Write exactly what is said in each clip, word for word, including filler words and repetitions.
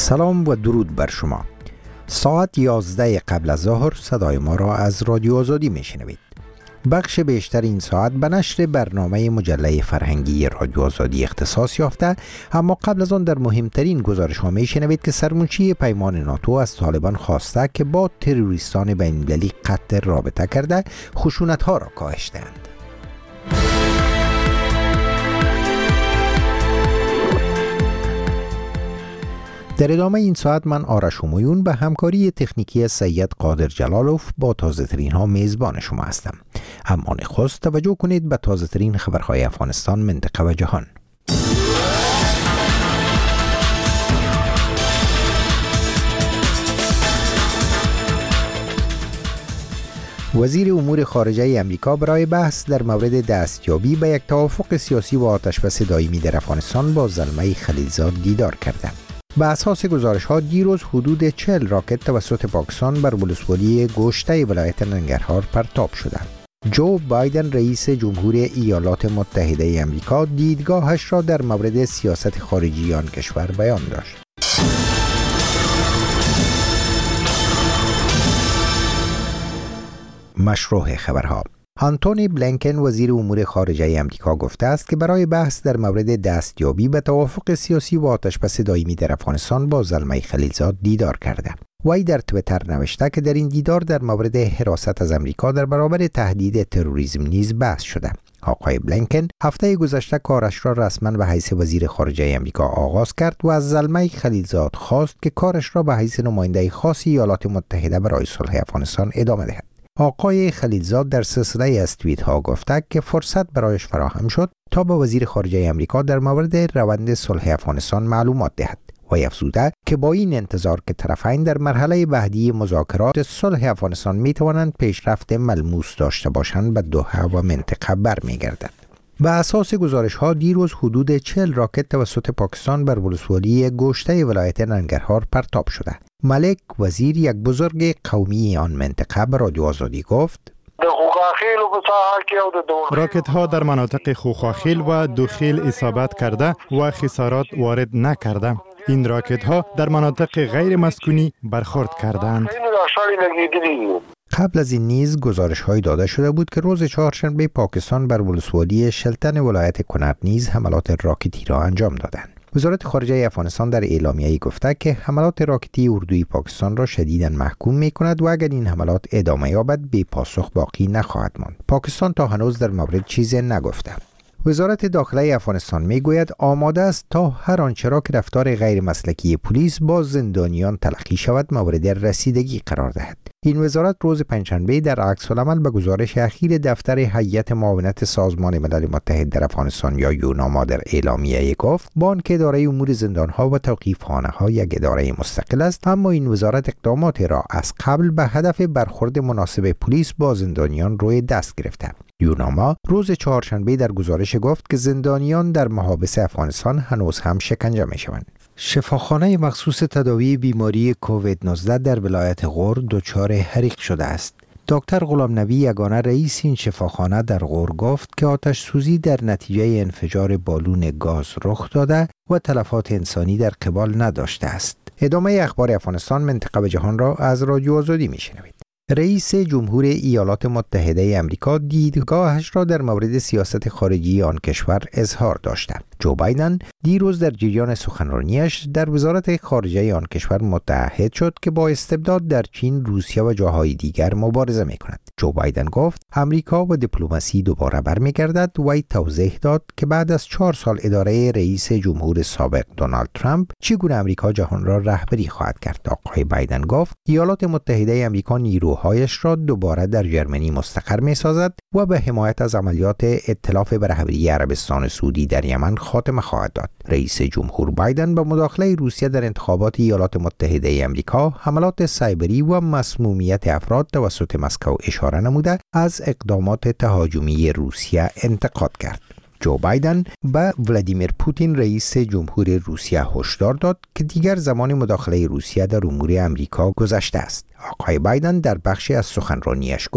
سلام و درود بر شما. ساعت یازده قبل از ظهر صدای ما را از رادیو آزادی میشنوید. بخش بیشتر این ساعت به نشر برنامه مجله فرهنگی رادیو آزادی اختصاص یافته، اما قبل از آن در مهمترین گزارش ها میشنوید که سرمنشی پیمان ناتو از طالبان خواسته که با تروریستان بین‌المللی قطع رابطه کرده خشونت ها را کاهش دهند. در ادامه این ساعت من آرش همایون به همکاری تکنیکی سید قادر جلالوف با تازه ترین ها میزبان شما هستم. اما نخست توجه کنید به تازه ترین خبرهای افغانستان، منطقه و جهان. وزیر امور خارجه امریکا برای بحث در مورد دستیابی به یک توافق سیاسی و آتشبس دائمی در افغانستان با زلمه خلیلزاد دیدار کرده. به اساس گزارش ها دیروز حدود چهل راکت توسط پاکستان بر ولسوالی گوشته ولایت ننگرهار پرتاب شده. جو بایدن رئیس جمهور ایالات متحده امریکا دیدگاهش را در مورد سیاست خارجی آن کشور بیان داشت. مشروع خبرها. آنتونی بلینکن وزیر امور خارجه امریکا گفته است که برای بحث در مورد دستیابی به توافق سیاسی و آتشبس دائمی در افغانستان با زلمه خلیلزاد دیدار کرده. وی در تویتر نوشته که در این دیدار در مورد حراست از امریکا در برابر تهدید تروریسم نیز بحث شده. آقای بلینکن هفته گذشته کارش را رسما به حیث وزیر خارجه امریکا آغاز کرد و از زلمه خلیلزاد خواست که کارش را به حیث نماینده خاص ایالات متحده برای صلح افغانستان ادامه دهد. آقای خلیلزاد در سلسله از توییت ها گفته که فرصت برایش فراهم شد تا به وزیر خارجه امریکا در مورد روند صلح افغانستان معلومات دهد و افزوده که با این انتظار که طرفین در مرحله بعدی مذاکرات صلح افغانستان می توانند پیشرفت ملموس داشته باشند به دوحه و منطقه برمیگردد. به اساس گزارش ها دیروز حدود چهل راکت توسط پاکستان بر ولسوالی گوشته ولایت ننگرهار پرتاب شده. ملک وزیر، یک بزرگ قومی آن منطقه، به رادیو آزادی گفت: راکت ها در مناطق خوخاخیل و دوخیل اصابت کرده و خسارات وارد نکرده. این راکت ها در مناطق غیر مسکونی برخورد کردند. قبل از این نیز گزارش های داده شده بود که روز چهارشنبه پاکستان بر ولسوالی شلتن ولایت کنر نیز حملات راکتی را انجام دادند. وزارت خارجه افغانستان در اعلامیه‌ای گفته که حملات راکتی اردوی پاکستان را شدیداً محکوم می‌کند و اگر این حملات ادامه یابد بی پاسخ باقی نخواهد ماند. پاکستان تا هنوز در مورد چیزی نگفته. وزارت داخله افغانستان میگوید آماده است تا هر آنچه را که رفتار غیر مسلکی پلیس با زندانیان تلقی شود مورد رسیدگی قرار دهد. این وزارت روز پنجشنبه در عکس العمل به گزارش اخیر دفتر هیئت معاونت سازمان ملل متحد در افغانستان یا یوناما در اعلامیه گفت بانک اداره امور زندانها و توقیفخانه‌ها یک اداره مستقل است، اما این وزارت اقدامات را از قبل به هدف برخورد مناسب پلیس با زندانیان روی دست گرفته. یوناما روز چهارشنبه در گزارش گفت که زندانیان در محابس افغانستان هنوز هم شکنجه می‌شوند. شفاخانه مخصوص تداوی بیماری کووید نوزده در ولایت غور دچار حریق شده است. دکتر غلام نبی یگانه رئیس این شفاخانه در غور گفت که آتش سوزی در نتیجه انفجار بالون گاز رخ داده و تلفات انسانی در قبال نداشته است. ادامه اخبار افغانستان، منطقه و جهان را از رادیو آزادی میشنوید. رئیس جمهور ایالات متحده امریکا دیدگاهش را در مورد سیاست خارجی آن کشور اظهار داشته. جو بایدن دیروز در جریان سخنرانیش در وزارت خارجه آن کشور متعهد شد که با استبداد در چین، روسیه و جاهای دیگر مبارزه می‌کند. جو بایدن گفت امریکا و دیپلماسی دوباره برمیگردد و وی توضیح داد که بعد از چهار سال اداره رئیس جمهور سابق دونالد ترامپ چگونه امریکا جهان را رهبری خواهد کرد. آقای بایدن گفت ایالات متحده امریکا نیروهایش را دوباره در ژرمنی مستقر می‌سازد و به حمایت از عملیات ائتلاف به رهبری عربستان سعودی در یمن خاتمه خواهد داد. رئیس جمهور بایدن با مداخله روسیه در انتخابات ایالات متحده امریکا، حملات سایبری و مسمومیت افراد توسط مسکو اشاره نموده از اقدامات تهاجمی روسیه انتقاد کرد. جو بایدن به ولادیمیر پوتین رئیس جمهور روسیه هشدار داد که دیگر زمان مداخله روسیه در امور امریکا گذشته است. آقای بایدن در بخشی از سخنرانیش گفت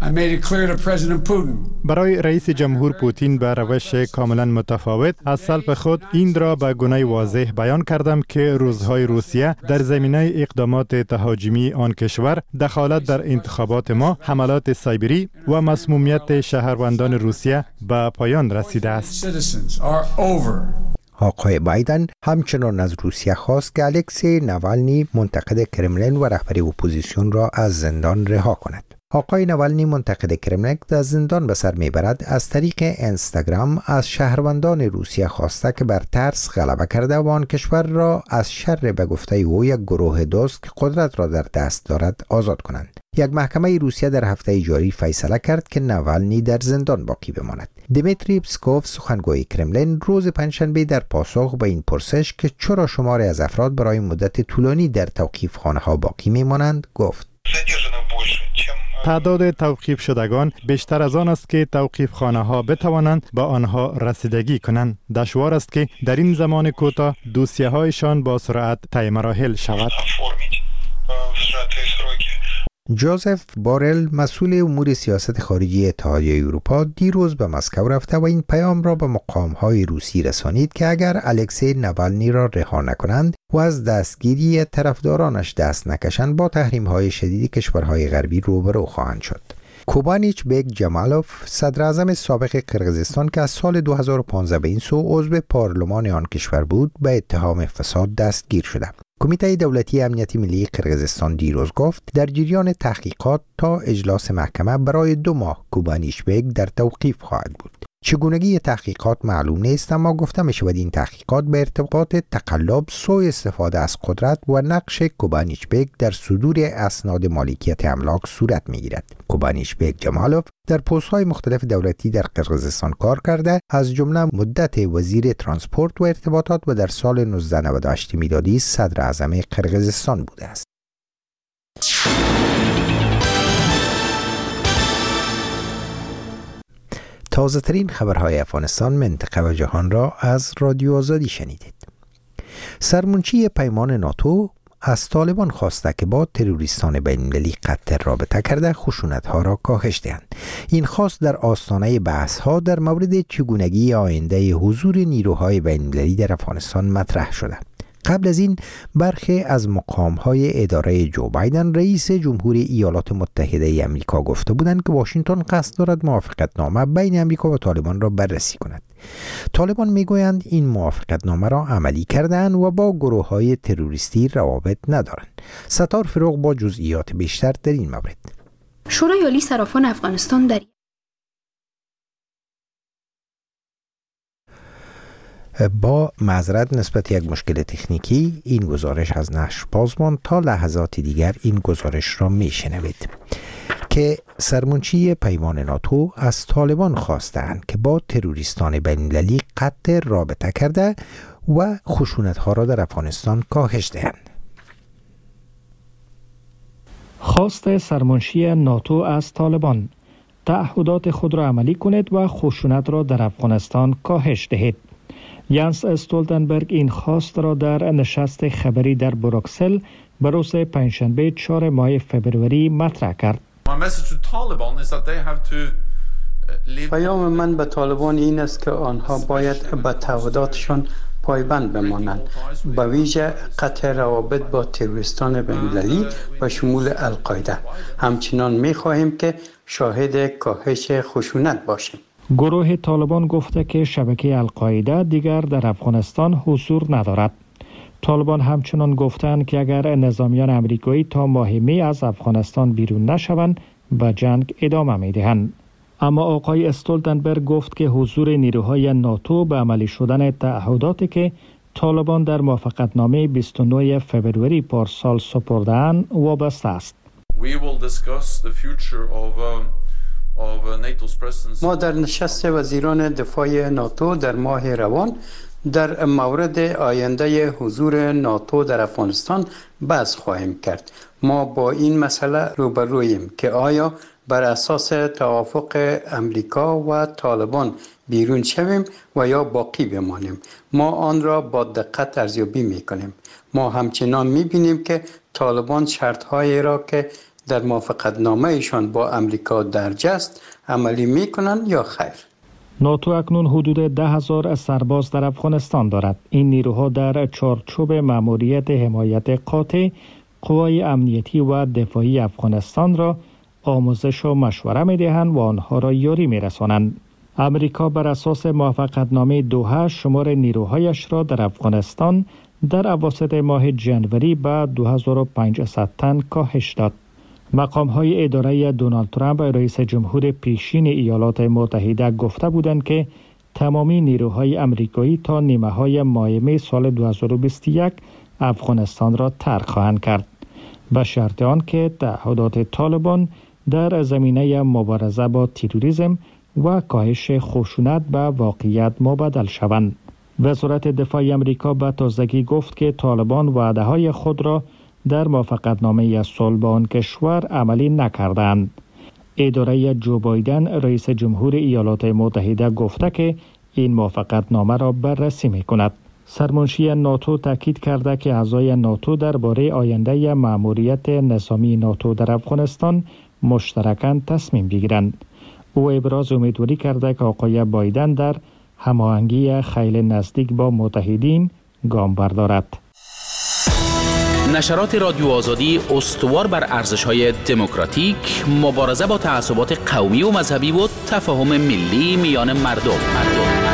برای رئیس جمهور پوتین به روش کاملا متفاوت از سلب خود این را به گونه واضح بیان کردم که روزهای روسیه در زمینه اقدامات تهاجمی آن کشور، دخالت در انتخابات ما، حملات سایبری و مسمومیت شهروندان روسیه به پایان رسیده است. آقای بایدن همچنان از روسیه خواست که الکسی نوالنی منتقد کرملین و رهبر اپوزیسیون را از زندان رها کند. آقای نوالنی منتقد کرملین از زندان به سر میبرد از طریق اینستاگرام از شهروندان روسیه خواسته که بر ترس غلبه کرده و آن کشور را از شر به گفته او یک گروه دوست که قدرت را در دست دارد آزاد کنند. یک محکمه روسیه در هفته جاری فیصله کرد که نوالنی در زندان باقی بماند. دیمیتری پسکوف سخنگوی کرملین روز پنجشنبه در پاسخ به این پرسش که چرا شماری از افراد برای مدت طولانی در توقیفخانه ها باقی میمانند گفت: تعداد توقیف شدگان بیشتر از آن است که توقیف خانه ها بتوانند به آنها رسیدگی کنند. دشوار است که در این زمان کوتاه دوسیه هایشان با سرعت طی مراحل شود. جوزف بارل مسئول امور سیاست خارجی اتحادیه اروپا دیروز به مسکو رفته و این پیام را به مقام‌های روسی رسانید که اگر الکسی نوالنی را رها نکنند و از دستگیری طرفدارانش دست نکشند با تحریم‌های شدید کشورهای غربی روبرو خواهند شد. کوبانیچ بیگ جمالوف صدر اعظم سابق قرقیزستان که از سال دو هزار و پانزده به این سو عضو پارلمان آن کشور بود به اتهام فساد دستگیر شده. کمیته دولتی امنیتی ملی قرقیزستان دیروز گفت در جریان تحقیقات تا اجلاس محکمه برای دو ماه کوبانیچ بیگ در توقیف خواهد بود. چگونگی تحقیقات معلوم نیست، اما گفته می شود این تحقیقات به ارتباط تقلب، سوء استفاده از قدرت و نقش کوبانیچ بیگ در صدور اسناد مالکیت املاک صورت می گیرد. کوبانیچ بیگ جمالوف در پست‌های مختلف دولتی در قرقیزستان کار کرده، از جمله مدت وزیر ترانسپورت و ارتباطات و در سال نوزده نود و هشت میلادی صدر اعظم قرقیزستان بوده است. تازه ترین خبرهای افغانستان، منطقه و جهان را از رادیو آزادی شنیدید. سرمنشی پیمان ناتو از طالبان خواسته که با تروریستان بین‌المللی قطع رابطه کرده خشونت‌ها را کاهش دهند. این خواست در آستانه بحث‌ها در مورد چگونگی آینده حضور نیروهای بین‌المللی در افغانستان مطرح شده. قبل از این برخی از مقام‌های اداره جو بایدن رئیس جمهور ایالات متحده ای آمریکا گفته بودند که واشنگتن قصد دارد موافقتنامه بین آمریکا و طالبان را بررسی کند. طالبان میگویند این موافقتنامه را عملی کردند و با گروه‌های تروریستی روابط ندارند. ستار فروغ با جزئیات بیشتر در این مورد. شورای عالی صرافان افغانستان در با معذرت نسبت یک مشکل تکنیکی این گزارش از نشر باز ماند. تا لحظات دیگر این گزارش را میشنوید که سرمنشی پیمان ناتو از طالبان خواستند که با تروریستان بین‌المللی قطع رابطه کرده و خشونت‌ها را در افغانستان کاهش دهند. خواست سرمنشی ناتو از طالبان: تعهدات خود را عملی کنید و خشونت را در افغانستان کاهش دهید. یانس استولتنبرگ این خواست را در نشست خبری در بروکسل به روز پنجشنبه چهارم ماه فبروری مطرح کرد. پیام من به طالبان این است که آنها باید به تعهداتشان پایبند بمانند، به ویژه قطع روابط با تروریستان بین‌المللی و شمول القاعده. همچنان می‌خواهیم که شاهد کاهش خشونت باشیم. گروه طالبان گفته که شبکه القاعده دیگر در افغانستان حضور ندارد. طالبان همچنان گفتند که اگر نظامیان امریکایی تا ماه می از افغانستان بیرون نشوند به جنگ ادامه می‌دهند. اما آقای استولتنبرگ گفت که حضور نیروهای ناتو به عملی شدن تعهداتی که طالبان در موافقتنامه بیست و نه فبروری پارسال سپرده‌اند وابسته است. ما در نشست وزیران دفاع ناتو در ماه روان در مورد آینده حضور ناتو در افغانستان بحث خواهیم کرد. ما با این مسئله روبرویم که آیا بر اساس توافق امریکا و طالبان بیرون شویم و یا باقی بمانیم. ما آن را با دقت ارزیابی میکنیم. ما همچنان میبینیم که طالبان شرطهایی را که در موافقتنامه‌شان با امریکا درج است عملی میکنند یا خیر؟ ناتو اکنون حدود ده هزار سرباز در افغانستان دارد. این نیروها در چارچوب مأموریت حمایت قاطع قوای امنیتی و دفاعی افغانستان را آموزش و مشوره می‌دهند و آنها را یاری می‌رسانند. امریکا بر اساس موافقتنامه دوحه شمار نیروهایش را در افغانستان در اواسط ماه جنوری به دو هزار و پانصد تن کاهش داد. مقام‌های اداره دونالد ترامپ رئیس جمهور پیشین ایالات متحده گفته بودند که تمامی نیروهای امریکایی تا نیمه‌های ماه می سال دو هزار و بیست و یک افغانستان را ترک خواهند کرد به شرط آنکه تعهدات طالبان در زمینه مبارزه با تروریسم و کاهش خشونت به واقعیت مبدل شوند. وزارت دفاع آمریکا به تازگی گفت که طالبان وعده‌های خود را در موافقتنامه صلح با آن کشور عملی نکردند. اداره جو بایدن رئیس جمهور ایالات متحده گفته که این موافقتنامه را بررسی می‌کند. سرمنشی ناتو تاکید کرده که اعضای ناتو درباره آینده مأموریت نظامی ناتو در افغانستان مشترکاً تصمیم بگیرند. او ابراز امیدواری کرده که آقای بایدن در هماهنگی خیلی نزدیک با متحدین گام بردارد. نشرات رادیو آزادی استوار بر ارزش‌های دموکراتیک، مبارزه با تعصبات قومی و مذهبی و تفاهم ملی میان مردم. مردم.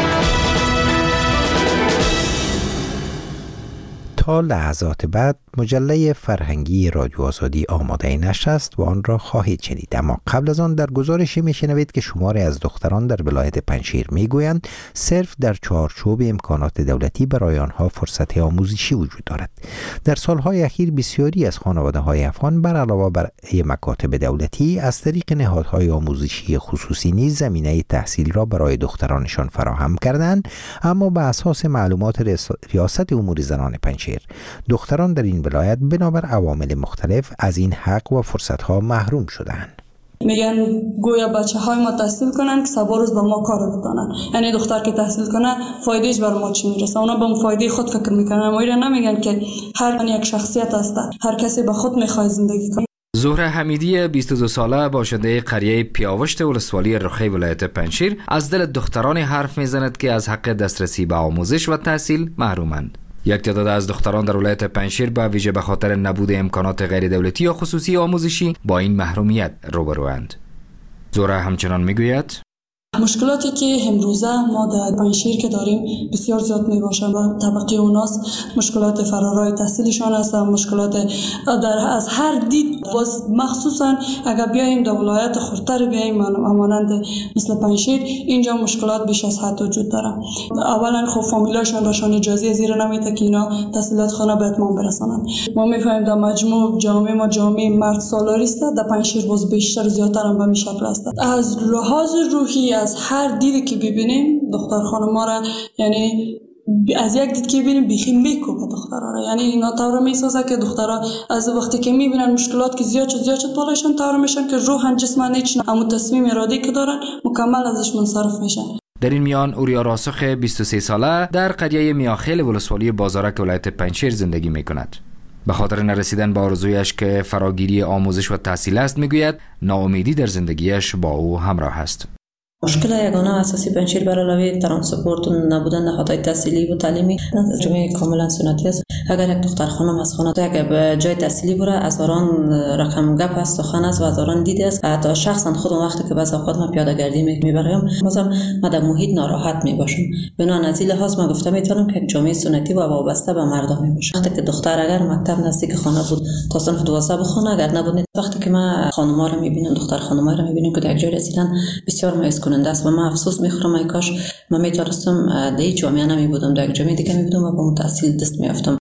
تا لحظات بعد مجله فرهنگی رادیو آزادی آماده نشر است و آن را خواهید شنید. اما قبل از آن در گزارشی میشنوید که شماری از دختران در ولایت پنجشیر میگویند صرف در چارچوب امکانات دولتی برای آنها فرصت آموزشی وجود دارد. در سالهای اخیر بسیاری از خانواده‌های افغان بر علاوه بر مکاتب دولتی از طریق نهادهای آموزشی خصوصی نیز زمینه تحصیل را برای دخترانشان فراهم کردند، اما به اساس معلومات ریاست امور زنان پنجشیر دختران در این ولایت بنابر عوامل مختلف از این حق و فرصت‌ها محروم شدند. میگن گویا بچه های ما تحصیل کنن که سبا روز به ما کار بکنن، یعنی دختر که تحصیل کنه فایدهش بر ما چی میرسه؟ اونا به اون فایده خود فکر میکنن، اما اینا نمیگن که هر یک شخصیت هست، هر کسی به خود میخواد زندگی کنه. زهره حمیدی بیست و دو ساله باشنده قریه پیاوشت ولسوالی رخی ولایت پنجشیر از دل دختران حرف میزند که از حق دسترسی به آموزش و تحصیل محرومند. یک تعداد از دختران در ولایت پنجشیر به ویژه به خاطر نبود امکانات غیر دولتی یا خصوصی آموزشی با این محرومیت روبروند. زهره همچنان میگوید مشکلاتی که امروزه ما در پنجشیر که داریم بسیار زیاد می باشه و طبقه اوناست. مشکلات فرارای تحصیلشان است، مشکلات در از هر دید، باز مخصوصا اگر بیایم در ولایت خردتر بیایم مانند مثل پنجشیر، اینجا مشکلات بیش از حد وجود داره. اولا خب فامیلاشون راشون اجازه زیر نمیده که اینا تحصیلات خانه به اتمام برسانن. ما میفهمیم در مجموع جامعه ما جامعه مرد سالاری است، در پنجشیر باز بیشتر زیادتر هم به این شکل است. از لحاظ روحی از هر دیدی که ببینیم دختر خانم‌ها را، یعنی از یک دید که ببینیم بیخی میکوبه دخترها را، یعنی اینا طور میسازه که دخترها از وقتی که میبینن مشکلات که زیاد شد زیاد شد بالایشان طور میشن که روحن جسمن هیچ نه، اما تصمیم ارادی که دارن مکمل ازش منصرف میشن. در این میان اوریا راسخ بیست و سه ساله در قریه میاخیل ولسوالی بازارک ولایت پنجشیر زندگی میکند. به خاطر نرسیدن به آرزویش که فراگیری آموزش و تحصیل است میگوید ناامیدی در زندگیش با او همراه است. مشکل یگانه اساسی پنجشیر بر علاوه ترانسپورت و نبودن نهادهای تحصیلی و تعلیمی جامعه کاملا سنتی است. اگر یک دختر خانم از خانه اگر به جای تحصیلی بره، از آن رقم گپ است، سخن است و از آن دیده است. حتی شخصا خودم وقتی که بعضی اوقات ما پیاده گردی میبرم بازم ما در محیط ناراحت میباشم. بنابراین از این لحاظ ما گفته میتونم که جامعه سنتی و وابسته به مردم میباشه. وقتی که دختر اگر مکتب نزدیک خانه بود تا صنف دوازده بخونه، اگر نبود، وقتی که ما خانم‌ها رو میبینم، دختر خانم‌ها رو میبینم که در جای رسیدن بسیار مایوس کننده است و من افسوس میخورم ای کاش من میتونستم در جامعه نمی بودم، در جامعه دیگه می بودم و با اون تحصیل دست میافتم.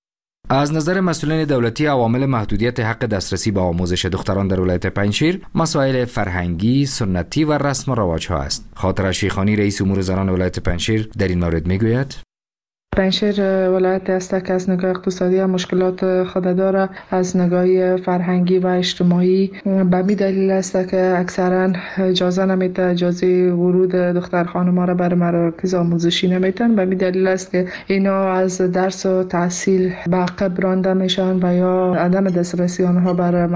از نظر مسئولین دولتی، عوامل محدودیت حق دسترسی به آموزش دختران در ولایت پنجشیر مسائل فرهنگی، سنتی و رسم و رواج‌ها است. خاطر شیخانی رئیس امور زنان ولایت پنجشیر در این مورد میگوید پنجشیر ولایت است که از نگاه اقتصادی هم مشکلات خود داره، از نگاه فرهنگی و اجتماعی به می دلیل است که اکثرا اجازه نمیده، اجازه ورود دختر خانم‌ها را بر مراکز آموزشی نمیتن. به می دلیل است که اینا از درس و تحصیل به عقب رانده میشن و یا عدم دسترسی آنها بر